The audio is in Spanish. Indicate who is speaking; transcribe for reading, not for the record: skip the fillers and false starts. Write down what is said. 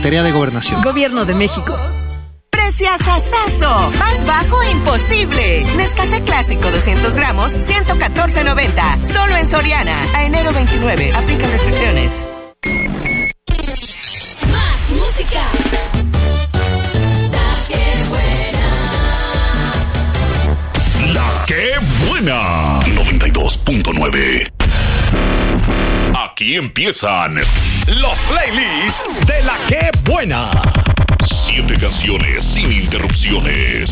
Speaker 1: Secretaría de Gobernación.
Speaker 2: Gobierno de México.
Speaker 3: ¡Preciasasazo! Más bajo imposible. Nescafé clásico 200 gramos, 114.90. Solo en Soriana. A enero 29. Aplica restricciones.
Speaker 4: Más música.
Speaker 5: La que buena. 92.9. Aquí empiezan los playlists de La que buena. 7 canciones sin interrupciones.